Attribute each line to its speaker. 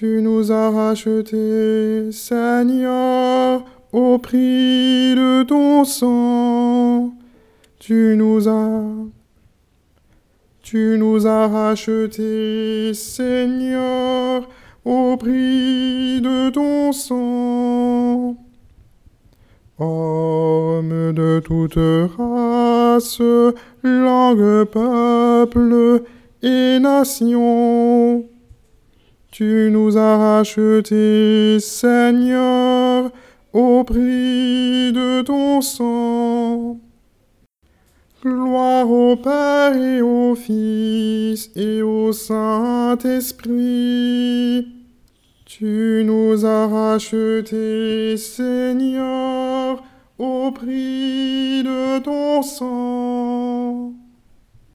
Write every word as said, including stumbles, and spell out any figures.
Speaker 1: Tu nous as rachetés, Seigneur, au prix de ton sang. Tu nous as, tu nous as rachetés, Seigneur, au prix de ton sang. Hommes de toute race, langue, peuple et nation, tu nous as rachetés, Seigneur, au prix de ton sang. Gloire au Père et au Fils et au Saint-Esprit. Tu nous as rachetés, Seigneur, au prix de ton sang.